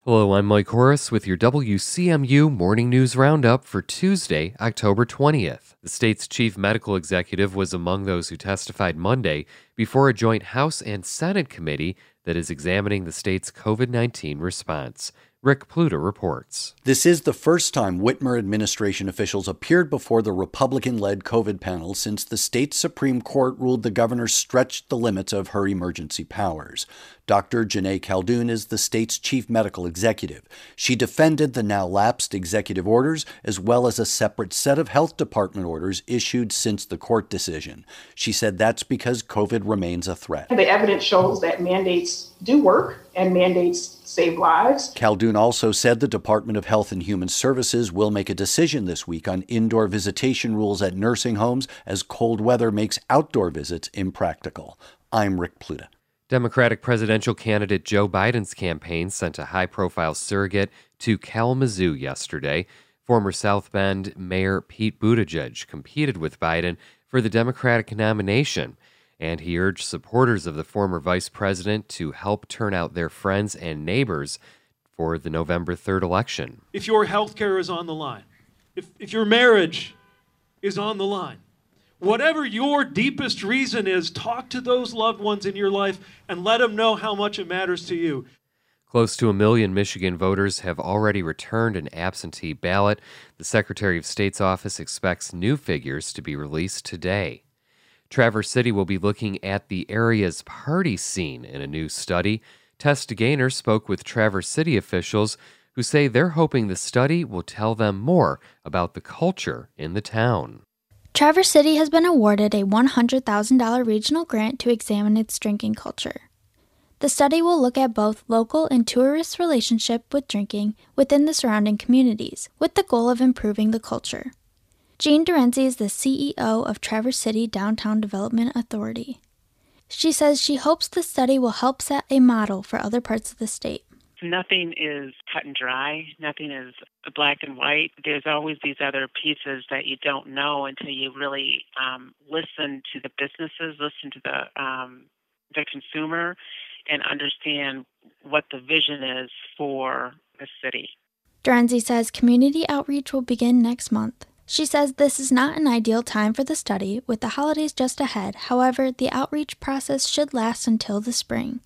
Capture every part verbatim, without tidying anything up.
Hello, I'm Mike Horace with your W C M U Morning News Roundup for Tuesday, October twentieth. The state's chief medical executive was among those who testified Monday before a joint House and Senate committee that is examining the state's covid nineteen response. Rick Pluta reports. This is the first time Whitmer administration officials appeared before the Republican-led COVID panel since the state Supreme Court ruled the governor stretched the limits of her emergency powers. Doctor Janae Khaldun is the state's chief medical executive. She defended the now lapsed executive orders as well as a separate set of health department orders issued since the court decision. She said that's because COVID remains a threat. The evidence shows that mandates do work and mandates save lives. Khaldun also said the Department of Health and Human Services will make a decision this week on indoor visitation rules at nursing homes as cold weather makes outdoor visits impractical. I'm Rick Pluta. Democratic presidential candidate Joe Biden's campaign sent a high-profile surrogate to Kalamazoo yesterday. Former South Bend Mayor Pete Buttigieg competed with Biden for the Democratic nomination, and he urged supporters of the former vice president to help turn out their friends and neighbors for the November third election. If your health care is on the line, if, if your marriage is on the line, whatever your deepest reason is, talk to those loved ones in your life and let them know how much it matters to you. Close to a million Michigan voters have already returned an absentee ballot. The Secretary of State's office expects new figures to be released today. Traverse City will be looking at the area's party scene in a new study. Tess Gaynor spoke with Traverse City officials who say they're hoping the study will tell them more about the culture in the town. Traverse City has been awarded a one hundred thousand dollars regional grant to examine its drinking culture. The study will look at both local and tourist relationship with drinking within the surrounding communities, with the goal of improving the culture. Jean Dorenzi is the C E O of Traverse City Downtown Development Authority. She says she hopes the study will help set a model for other parts of the state. Nothing is cut and dry. Nothing is black and white. There's always these other pieces that you don't know until you really um, listen to the businesses, listen to the um, the consumer, and understand what the vision is for the city. Dorenzi says community outreach will begin next month. She says this is not an ideal time for the study, with the holidays just ahead. However, the outreach process should last until the spring.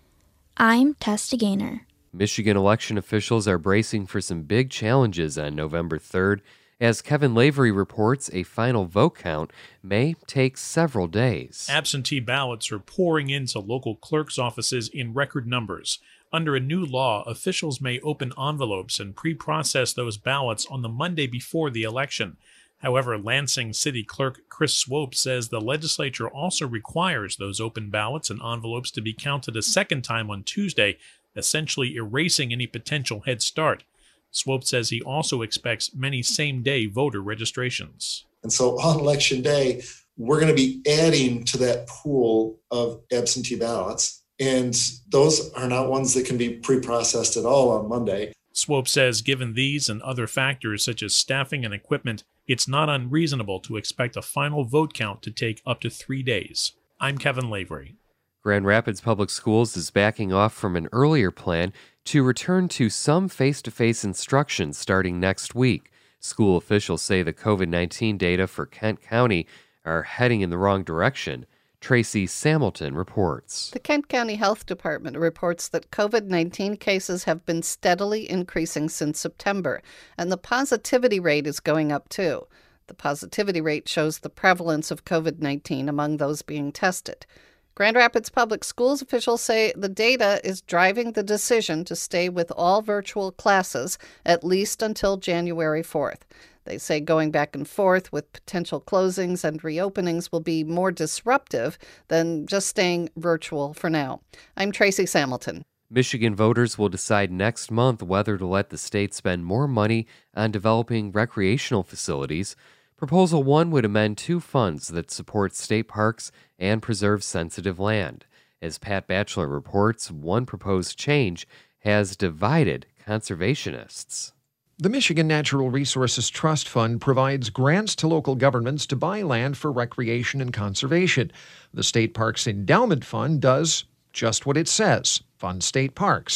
I'm Tess Gaynor. Michigan election officials are bracing for some big challenges on November third. As Kevin Lavery reports, a final vote count may take several days. Absentee ballots are pouring into local clerks' offices in record numbers. Under a new law, officials may open envelopes and pre-process those ballots on the Monday before the election. However, Lansing City Clerk Chris Swope says the legislature also requires those open ballots and envelopes to be counted a second time on Tuesday, essentially erasing any potential head start. Swope says he also expects many same-day voter registrations. And so on Election Day, we're going to be adding to that pool of absentee ballots. And those are not ones that can be pre-processed at all on Monday. Swope says given these and other factors such as staffing and equipment, it's not unreasonable to expect a final vote count to take up to three days. I'm Kevin Lavery. Grand Rapids Public Schools is backing off from an earlier plan to return to some face-to-face instruction starting next week. School officials say the covid nineteen data for Kent County are heading in the wrong direction. Tracy Samilton reports. The Kent County Health Department reports that covid nineteen cases have been steadily increasing since September, and the positivity rate is going up too. The positivity rate shows the prevalence of covid nineteen among those being tested. Grand Rapids Public Schools officials say the data is driving the decision to stay with all virtual classes at least until January fourth. They say going back and forth with potential closings and reopenings will be more disruptive than just staying virtual for now. I'm Tracy Samilton. Michigan voters will decide next month whether to let the state spend more money on developing recreational facilities. Proposal one would amend two funds that support state parks and preserve sensitive land. As Pat Batchelor reports, one proposed change has divided conservationists. The Michigan Natural Resources Trust Fund provides grants to local governments to buy land for recreation and conservation. The State Parks Endowment Fund does just what it says, fund state parks.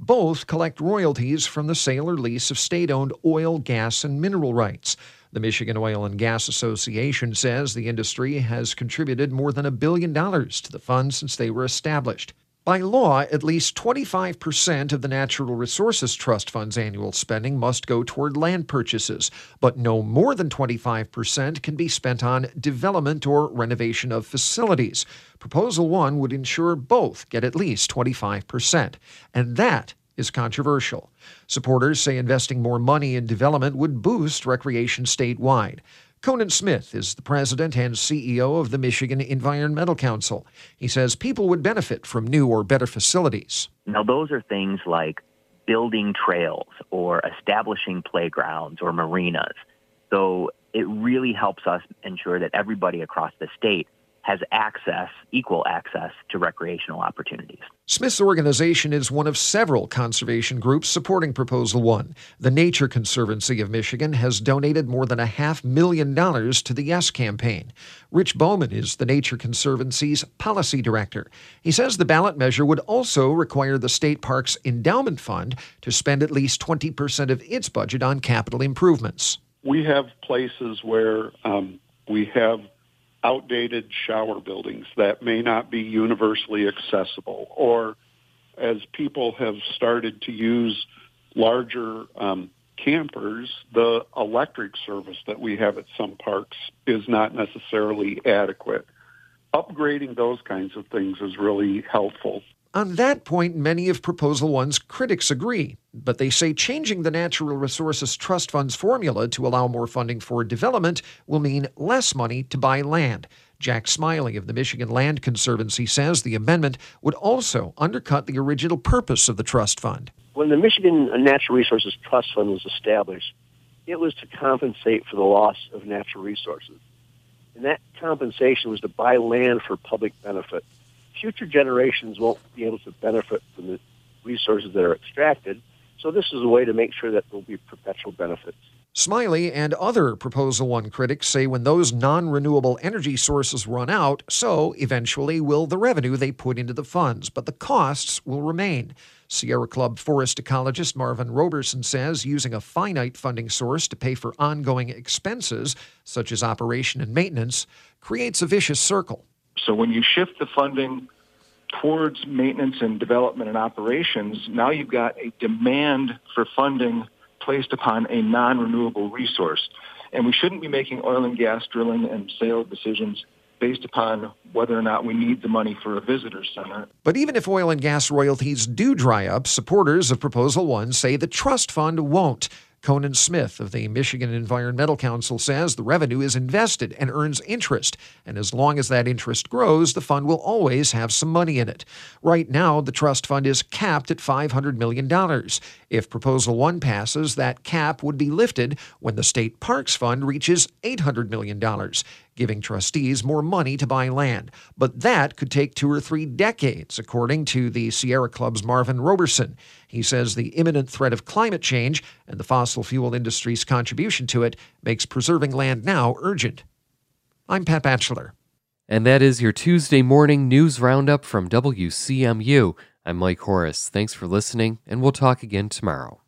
Both collect royalties from the sale or lease of state-owned oil, gas, and mineral rights. The Michigan Oil and Gas Association says the industry has contributed more than a billion dollars to the fund since they were established. By law, at least twenty-five percent of the Natural Resources Trust Fund's annual spending must go toward land purchases, but no more than twenty-five percent can be spent on development or renovation of facilities. Proposal one would ensure both get at least twenty-five percent, and that is controversial. Supporters say investing more money in development would boost recreation statewide. Conan Smith is the president and C E O of the Michigan Environmental Council. He says people would benefit from new or better facilities. Now, those are things like building trails or establishing playgrounds or marinas. So it really helps us ensure that everybody across the state has access, equal access to recreational opportunities. Smith's organization is one of several conservation groups supporting Proposal one. The Nature Conservancy of Michigan has donated more than a half million dollars to the Yes campaign. Rich Bowman is the Nature Conservancy's policy director. He says the ballot measure would also require the State Parks Endowment Fund to spend at least twenty percent of its budget on capital improvements. We have places where um, we have outdated shower buildings that may not be universally accessible, or as people have started to use larger um, campers, the electric service that we have at some parks is not necessarily adequate. Upgrading those kinds of things is really helpful. On that point, many of Proposal one's critics agree, but they say changing the Natural Resources Trust Fund's formula to allow more funding for development will mean less money to buy land. Jack Smiley of the Michigan Land Conservancy says the amendment would also undercut the original purpose of the trust fund. When the Michigan Natural Resources Trust Fund was established, it was to compensate for the loss of natural resources. And that compensation was to buy land for public benefit. Future generations won't be able to benefit from the resources that are extracted, so this is a way to make sure that there will be perpetual benefits. Smiley and other Proposal one critics say when those non-renewable energy sources run out, so eventually will the revenue they put into the funds, but the costs will remain. Sierra Club forest ecologist Marvin Roberson says using a finite funding source to pay for ongoing expenses, such as operation and maintenance, creates a vicious circle. So when you shift the funding towards maintenance and development and operations, now you've got a demand for funding placed upon a non-renewable resource. And we shouldn't be making oil and gas drilling and sale decisions based upon whether or not we need the money for a visitor center. But even if oil and gas royalties do dry up, supporters of Proposal one say the trust fund won't. Conan Smith of the Michigan Environmental Council says the revenue is invested and earns interest, and as long as that interest grows, the fund will always have some money in it. Right now, the trust fund is capped at five hundred million dollars. If Proposal one passes, that cap would be lifted when the State Parks Fund reaches eight hundred million dollars, giving trustees more money to buy land. But that could take two or three decades, according to the Sierra Club's Marvin Roberson. He says the imminent threat of climate change and the fossil fuel industry's contribution to it makes preserving land now urgent. I'm Pat Batchelor. And that is your Tuesday morning news roundup from W C M U. I'm Mike Horace. Thanks for listening, and we'll talk again tomorrow.